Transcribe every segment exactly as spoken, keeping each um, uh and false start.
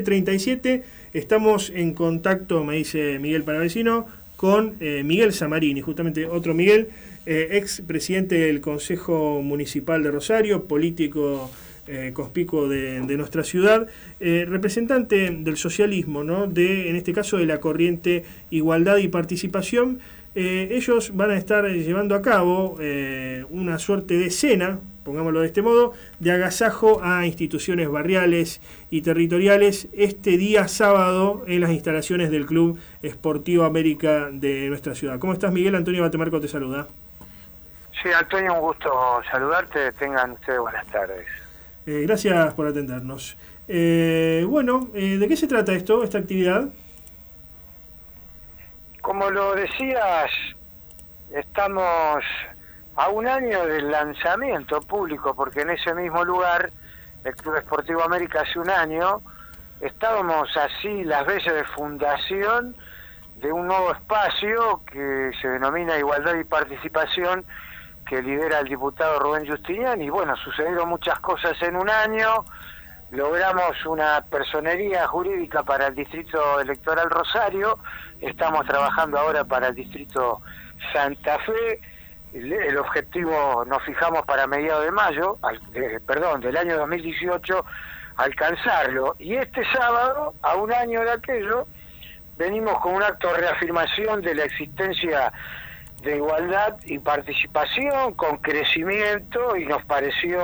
treinta y siete, estamos en contacto, me dice Miguel Palavecino, con eh, Miguel Zamarini, justamente otro Miguel, eh, ex presidente del Consejo Municipal de Rosario, político eh, conspicuo de, de nuestra ciudad, eh, representante del socialismo, ¿no? De, en este caso, de la corriente Igualdad y Participación. Eh, ellos van a estar llevando a cabo eh, una suerte de cena, pongámoslo de este modo, de agasajo a instituciones barriales y territoriales este día sábado en las instalaciones del Club Esportivo América de nuestra ciudad. ¿Cómo estás, Miguel? Antonio Batemarco te saluda. Sí, Antonio, un gusto saludarte. Tengan ustedes buenas tardes. Eh, gracias por atendernos. Eh, bueno, eh, ¿de qué se trata esto, esta actividad? Como lo decías, estamos a un año del lanzamiento público, porque en ese mismo lugar, el Club Esportivo América, hace un año, estábamos así las veces de fundación de un nuevo espacio que se denomina Igualdad y Participación, que lidera el diputado Rubén Justiniani. Y bueno, sucedieron muchas cosas en un año. Logramos una personería jurídica para el Distrito Electoral Rosario, estamos trabajando ahora para el Distrito Santa Fe. El, el objetivo nos fijamos para mediados de mayo, al, eh, perdón, del año dos mil dieciocho, alcanzarlo. Y este sábado, a un año de aquello, venimos con un acto de reafirmación de la existencia de igualdad y participación, con crecimiento, y nos pareció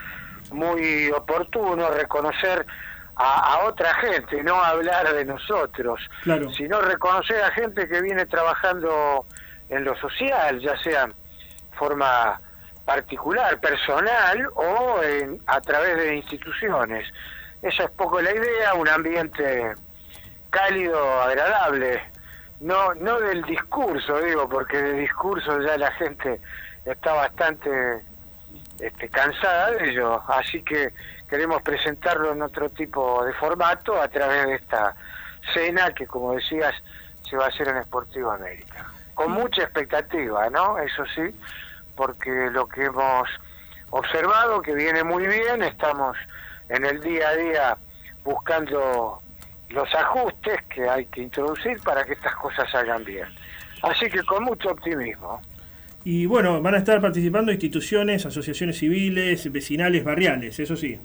muy oportuno reconocer a, a otra gente, no hablar de nosotros, claro, sino reconocer a gente que viene trabajando en lo social, ya sea en forma particular, personal, o en, a través de instituciones. Esa es poco la idea, un ambiente cálido, agradable, no no del discurso, digo, porque del discurso ya la gente está bastante este, cansada de ello, así que queremos presentarlo en otro tipo de formato a través de esta cena que, como decías, se va a hacer en Esportivo América. Con mucha expectativa, ¿no? Eso sí, porque lo que hemos observado, que viene muy bien, estamos en el día a día buscando los ajustes que hay que introducir para que estas cosas salgan bien. Así que con mucho optimismo. Y bueno, van a estar participando instituciones, asociaciones civiles, vecinales, barriales, eso sí.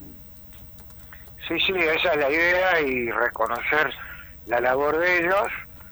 Sí, sí, esa es la idea, y reconocer la labor de ellos.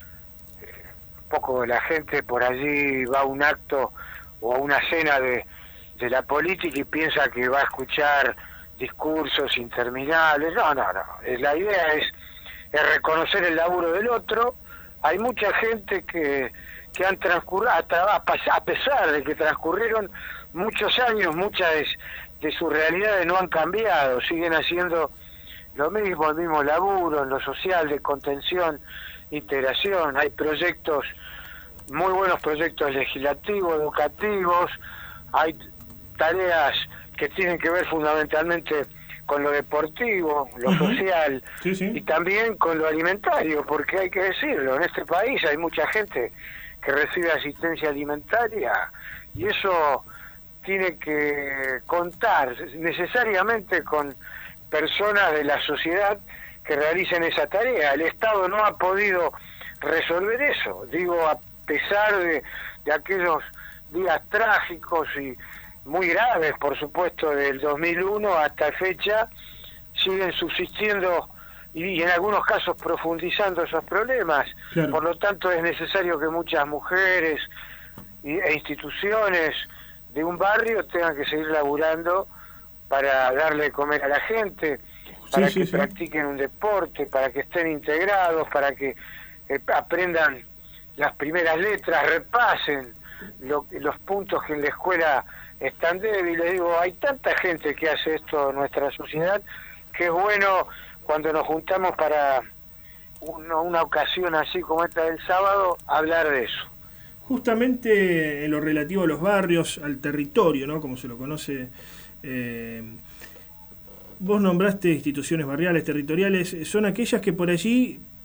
Un poco la gente por allí va a un acto o a una cena de, de la política y piensa que va a escuchar discursos interminables. No, no, no. La idea es, es reconocer el laburo del otro. Hay mucha gente que, que han transcurrido, a pesar de que transcurrieron muchos años, muchas de, de sus realidades no han cambiado, siguen haciendo lo mismo, el mismo laburo en lo social, de contención, integración. Hay proyectos, muy buenos proyectos legislativos, educativos, hay tareas que tienen que ver fundamentalmente con lo deportivo, lo uh-huh. social, sí, sí. y también con lo alimentario, porque hay que decirlo, en este país hay mucha gente que recibe asistencia alimentaria, y eso tiene que contar necesariamente con personas de la sociedad que realicen esa tarea. El Estado no ha podido resolver eso, digo, a pesar de, de aquellos días trágicos y muy graves, por supuesto, del dos mil uno hasta fecha, siguen subsistiendo y, y en algunos casos profundizando esos problemas. Claro. Por lo tanto, es necesario que muchas mujeres y, e instituciones de un barrio tengan que seguir laburando para darle de comer a la gente, para sí, que sí, sí. practiquen un deporte, para que estén integrados, para que eh, aprendan las primeras letras, repasen lo, los puntos que en la escuela están débiles. Digo, hay tanta gente que hace esto en nuestra sociedad que es bueno cuando nos juntamos para una, una ocasión así como esta del sábado, hablar de eso. Justamente en lo relativo a los barrios, al territorio, ¿no? Como se lo conoce, eh, vos nombraste instituciones barriales, territoriales, son aquellas que por allí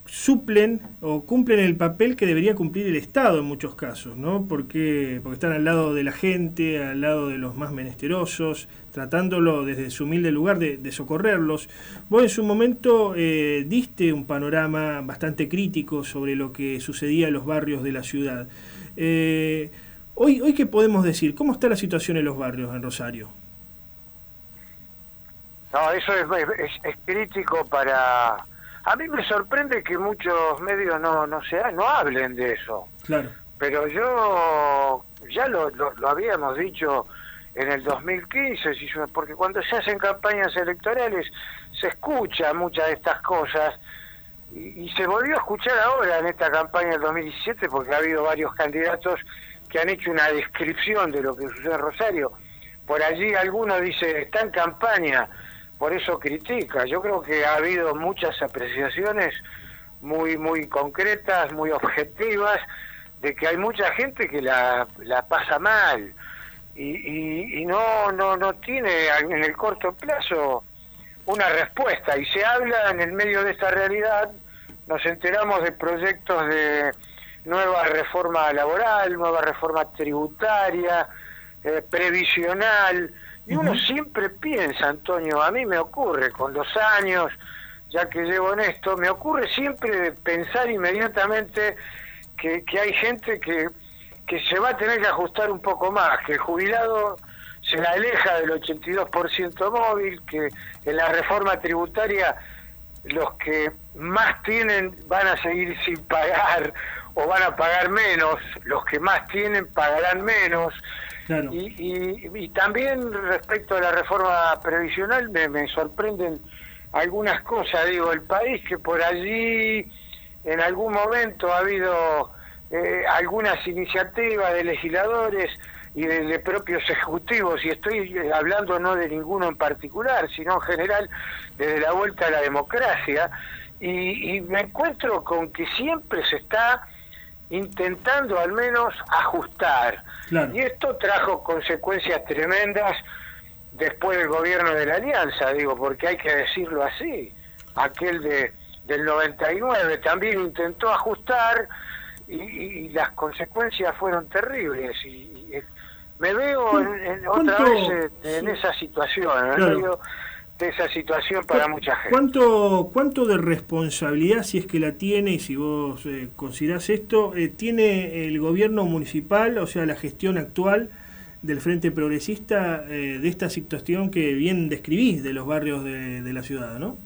suplen o cumplen el papel que debería cumplir el Estado en muchos casos, ¿no? Porque, porque están al lado de la gente, al lado de los más menesterosos, tratándolo desde su humilde lugar de, de socorrerlos. Vos en su momento eh, diste un panorama bastante crítico sobre lo que sucedía en los barrios de la ciudad. Eh, hoy, hoy, ¿qué podemos decir? ¿Cómo está la situación en los barrios en Rosario? No, eso es, es, es crítico para... A mí me sorprende que muchos medios no no se no hablen de eso. Claro. Pero yo ya lo, lo, lo habíamos dicho en el dos mil quince, porque cuando se hacen campañas electorales se escucha muchas de estas cosas y, y se volvió a escuchar ahora en esta campaña del dos mil diecisiete porque ha habido varios candidatos que han hecho una descripción de lo que sucede en Rosario. Por allí alguno dice, está en campaña, por eso critica. Yo creo que ha habido muchas apreciaciones muy muy concretas, muy objetivas, de que hay mucha gente que la, la pasa mal y, y, y no, no, no tiene en el corto plazo una respuesta. Y se habla en el medio de esta realidad, nos enteramos de proyectos de nueva reforma laboral, nueva reforma tributaria, eh, previsional. Y uno uh-huh. siempre piensa, Antonio, a mí me ocurre con los años, ya que llevo en esto, me ocurre siempre pensar inmediatamente que, que hay gente que, que se va a tener que ajustar un poco más, que el jubilado se la aleja del ochenta y dos por ciento móvil, que en la reforma tributaria los que más tienen van a seguir sin pagar o van a pagar menos, los que más tienen pagarán menos. Claro. Y, y, y también respecto a la reforma previsional me, me sorprenden algunas cosas. Digo, el país que por allí en algún momento ha habido eh, algunas iniciativas de legisladores y de, de propios ejecutivos, y estoy hablando no de ninguno en particular, sino en general desde la vuelta a la democracia, y, y me encuentro con que siempre se está intentando al menos ajustar. Claro. Y esto trajo consecuencias tremendas después del gobierno de la Alianza, digo, porque hay que decirlo así. Aquel de del noventa y nueve también intentó ajustar y, y las consecuencias fueron terribles. Y, y me veo en, en otra vez en, en esa situación, en claro. medio de esa situación para mucha gente. ¿Cuánto, cuánto de responsabilidad, si es que la tiene, y si vos eh, considerás esto, eh, tiene el gobierno municipal, o sea, la gestión actual del Frente Progresista, eh, de esta situación que bien describís de los barrios de, de la ciudad, ¿no?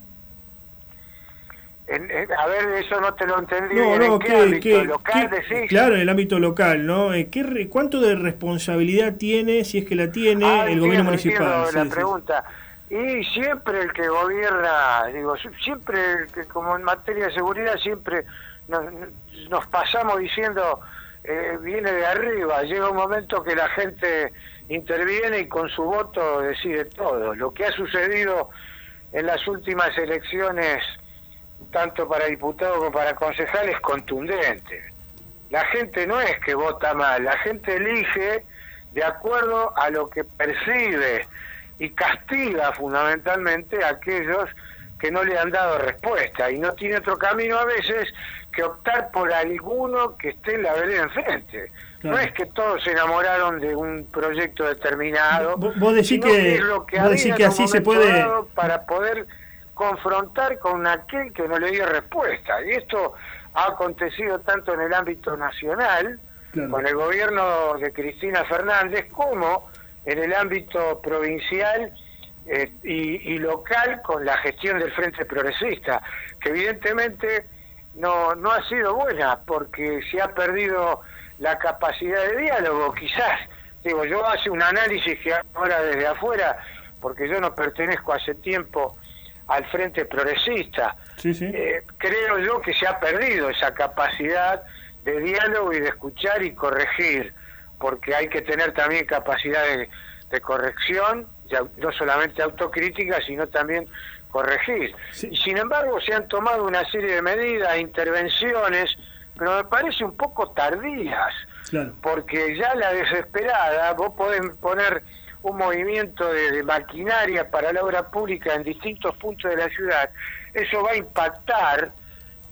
En, en, a ver, eso no te lo entendí. No, bien. no, ¿En qué, ¿qué, ámbito qué, local qué, decís? Claro, en el ámbito local, ¿no? Eh, ¿qué, ¿Cuánto de responsabilidad tiene, si es que la tiene, ah, el entiendo, gobierno municipal? Entiendo sí, la sí. pregunta. Y siempre el que gobierna, digo, siempre, el que, como en materia de seguridad, siempre nos, nos pasamos diciendo, eh, viene de arriba, llega un momento que la gente interviene y con su voto decide todo. Lo que ha sucedido en las últimas elecciones, tanto para diputados como para concejales, es contundente. La gente no es que vota mal, la gente elige de acuerdo a lo que percibe y castiga fundamentalmente a aquellos que no le han dado respuesta, y no tiene otro camino a veces que optar por alguno que esté en la vereda enfrente. Claro. No es que todos se enamoraron de un proyecto determinado, vos, vos decís sino que, que es lo que vos había decís que en un así se momento puede dado para poder confrontar con aquel que no le dio respuesta. Y esto ha acontecido tanto en el ámbito nacional, claro, con el gobierno de Cristina Fernández, como en el ámbito provincial eh, y, y local con la gestión del Frente Progresista, que evidentemente no, no ha sido buena, porque se ha perdido la capacidad de diálogo. Quizás, digo, yo hace un análisis que ahora desde afuera, porque yo no pertenezco hace tiempo al Frente Progresista, sí, sí. Eh, creo yo que se ha perdido esa capacidad de diálogo y de escuchar y corregir, porque hay que tener también capacidad de, de corrección, ya, no solamente autocrítica, sino también corregir. Sí. Y sin embargo se han tomado una serie de medidas, intervenciones, pero me parece un poco tardías, claro, porque ya la desesperada, vos podés poner un movimiento de, de maquinaria para la obra pública en distintos puntos de la ciudad, eso va a impactar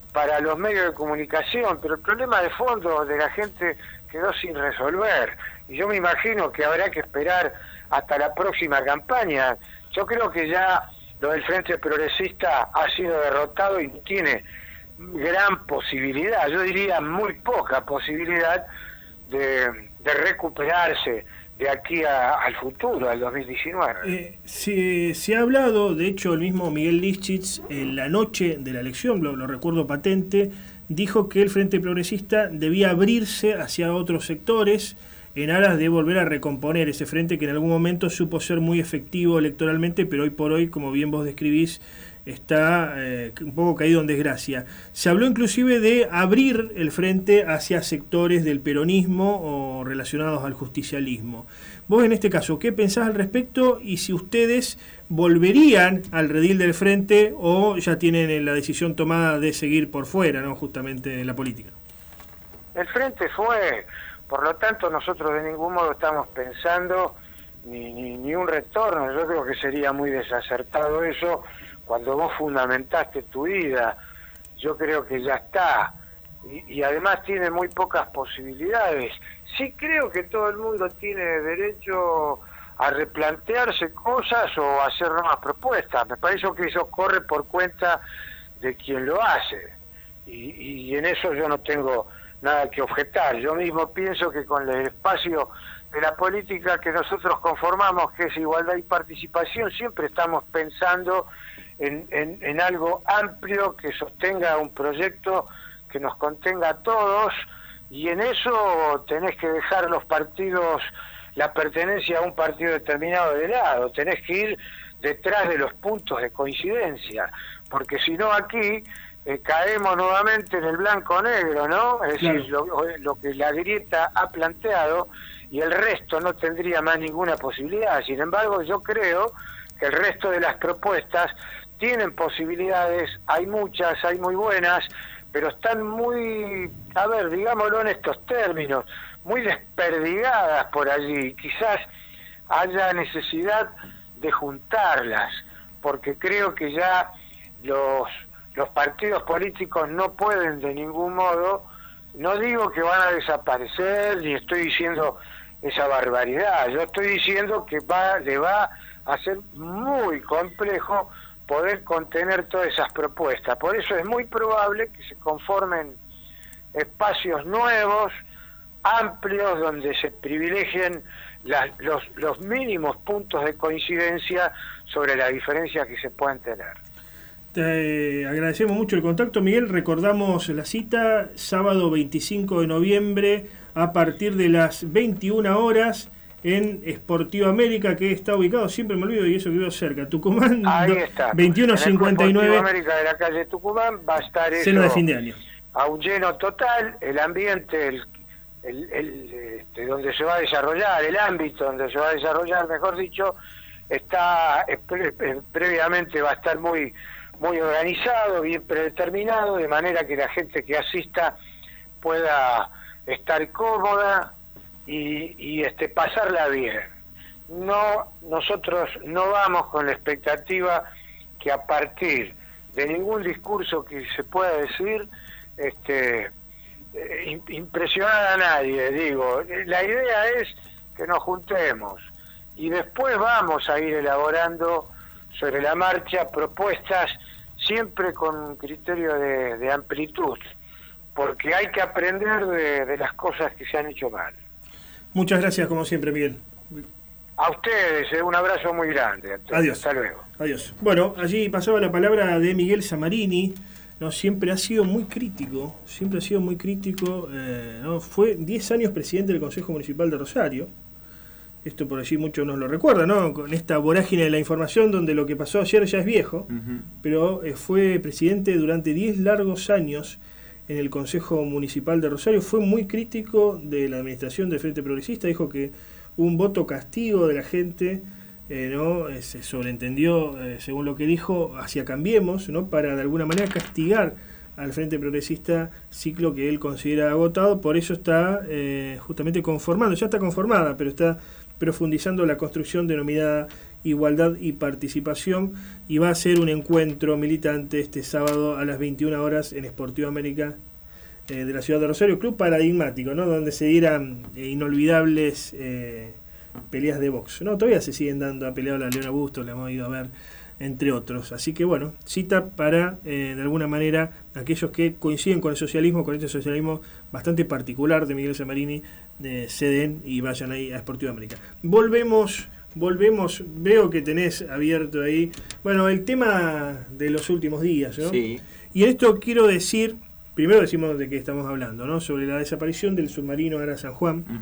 para los medios de comunicación, pero el problema de fondo de la gente quedó sin resolver. Y yo me imagino que habrá que esperar hasta la próxima campaña. Yo creo que ya lo del Frente Progresista ha sido derrotado y no tiene gran posibilidad, yo diría muy poca posibilidad de, de recuperarse de aquí a, al futuro, al dos mil diecinueve. Eh, se, se ha hablado, de hecho el mismo Miguel Lischitz en la noche de la elección, lo, lo recuerdo patente, dijo que el Frente Progresista debía abrirse hacia otros sectores en aras de volver a recomponer ese frente que en algún momento supo ser muy efectivo electoralmente, pero hoy por hoy, como bien vos describís, está eh, un poco caído en desgracia. Se habló inclusive de abrir el frente hacia sectores del peronismo o relacionados al justicialismo. Vos en este caso, ¿qué pensás al respecto? Y si ustedes volverían al redil del frente o ya tienen la decisión tomada de seguir por fuera, ¿no? Justamente en la política. El frente fue... Por lo tanto, nosotros de ningún modo estamos pensando ni, ni, ni un retorno. Yo creo que sería muy desacertado eso cuando vos fundamentaste tu vida. Yo creo que ya está. Y, y además tiene muy pocas posibilidades. Sí creo que todo el mundo tiene derecho a replantearse cosas o a hacer nuevas propuestas. Me parece que eso corre por cuenta de quien lo hace. Y, y en eso yo no tengo nada que objetar. Yo mismo pienso que con el espacio de la política que nosotros conformamos, que es igualdad y participación, siempre estamos pensando en, en, en algo amplio que sostenga un proyecto que nos contenga a todos, y en eso tenés que dejar los partidos, la pertenencia a un partido determinado de lado, tenés que ir detrás de los puntos de coincidencia, porque si no aquí Eh, caemos nuevamente en el blanco-negro, ¿no? Es claro. decir, lo, lo que la grieta ha planteado, y el resto no tendría más ninguna posibilidad. Sin embargo, yo creo que el resto de las propuestas tienen posibilidades, hay muchas, hay muy buenas, pero están muy, a ver, digámoslo en estos términos, muy desperdigadas por allí. Quizás haya necesidad de juntarlas, porque creo que ya los... Los partidos políticos no pueden de ningún modo, no digo que van a desaparecer, ni estoy diciendo esa barbaridad, yo estoy diciendo que va, le va a ser muy complejo poder contener todas esas propuestas. Por eso es muy probable que se conformen espacios nuevos, amplios, donde se privilegien las, los, los mínimos puntos de coincidencia sobre las diferencias que se pueden tener. Te agradecemos mucho el contacto, Miguel. Recordamos la cita, sábado veinticinco de noviembre a partir de las veintiuna horas en Sportivo América, que está ubicado, siempre me olvido y eso que vivo cerca, Tucumán. Ahí está. veintiuno cincuenta y nueve. En el Sportivo América de la calle Tucumán va a estar eso, cena de fin de año. A un lleno total, el ambiente, el, el, el este, donde se va a desarrollar, el ámbito donde se va a desarrollar, mejor dicho, está pre, previamente va a estar muy muy organizado, bien predeterminado, de manera que la gente que asista pueda estar cómoda y, y este pasarla bien. No, nosotros no vamos con la expectativa que a partir de ningún discurso que se pueda decir este eh, impresionar a nadie, digo. La idea es que nos juntemos y después vamos a ir elaborando sobre la marcha propuestas siempre con criterio de, de amplitud, porque hay que aprender de, de las cosas que se han hecho mal. Muchas gracias, como siempre, Miguel. A ustedes, eh, un abrazo muy grande. Entonces, adiós. Hasta luego. Adiós. Bueno, allí pasaba la palabra de Miguel Samarini, ¿no? Siempre ha sido muy crítico, siempre ha sido muy crítico, eh, ¿no? Fue diez años presidente del Consejo Municipal de Rosario. Esto por allí muchos nos lo recuerdan, ¿no? Con esta vorágine de la información donde lo que pasó ayer ya es viejo, uh-huh. pero eh, fue presidente durante diez largos años en el Consejo Municipal de Rosario. Fue muy crítico de la administración del Frente Progresista, dijo que un voto castigo de la gente, eh, ¿no? Eh, se sobreentendió, eh, según lo que dijo, hacia Cambiemos, ¿no? Para de alguna manera castigar al Frente Progresista, ciclo que él considera agotado. Por eso está eh, justamente conformando, ya está conformada, pero está profundizando la construcción denominada igualdad y participación, y va a ser un encuentro militante este sábado a las veintiuna horas en Sportivo América eh, de la ciudad de Rosario, club paradigmático, ¿no? Donde se dieran eh, inolvidables eh, peleas de box, ¿no? Todavía se siguen dando, ha peleado la Leona Busto, la hemos ido a ver, entre otros. Así que bueno, cita para, eh, de alguna manera, aquellos que coinciden con el socialismo, con este socialismo bastante particular de Miguel Samarini, eh, ceden y vayan ahí a Sportivo América. Volvemos, volvemos, veo que tenés abierto ahí, bueno, el tema de los últimos días, ¿no? Sí. Y en esto quiero decir, primero decimos de qué estamos hablando, ¿no? Sobre la desaparición del submarino Ara San Juan.